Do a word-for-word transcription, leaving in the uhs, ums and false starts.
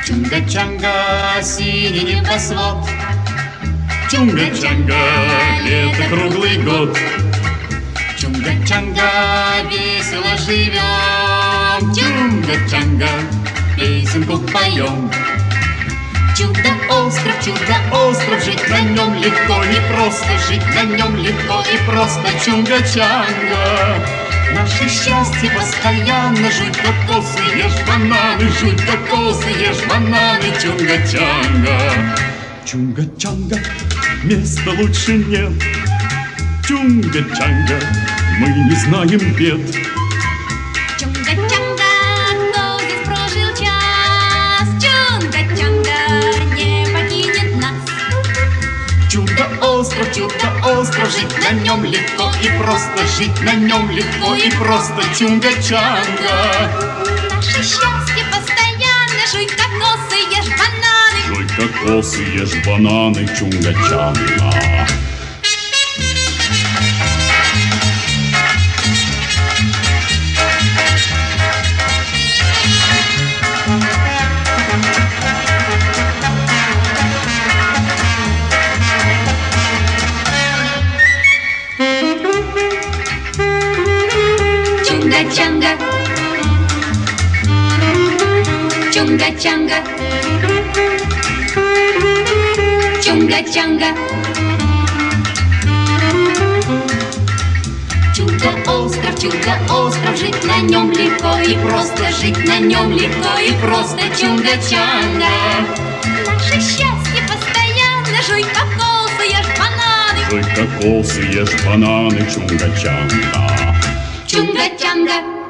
Чунга-чанга, синий небосвод. Чунга-чанга, лето круглый год. Чунга-чанга, весело живем. Чунга-чанга, песенку поем. Чудо-остров, чудо-остров, жить на нем легко и просто, жить на нем легко и просто. Чунга-чанга, наше счастье постоянно. Жуй кокосы, ешь бананы, жуй кокосы, ешь бананы. Чунга-чанга, чунга-чанга, места лучше нет. Чунга-чанга, мы не знаем бед. Чунга-чанга, кто здесь прожил час? Чунга-чанга не покинет нас. Чудо-остров, чудо-остров, жить на нем легко и просто, жить на нем легко и просто. Чунга-чанга, Наше счастье постоянно. Жуй кокосы, ешь бананы. жуй кокосы, ешь бананы. Чунга-чанга. Чунга-чанга, чунга-чанга, чунга-чанга. Чудо-остров, чудо-остров, жить на нем легко и просто, жить на нем легко и просто. Чунга-чанга, наше счастье постоянно. Жуй кокосы, ешь бананы. Жуй кокосы, ешь бананы. Чунга-чанга. Чунга-чанга.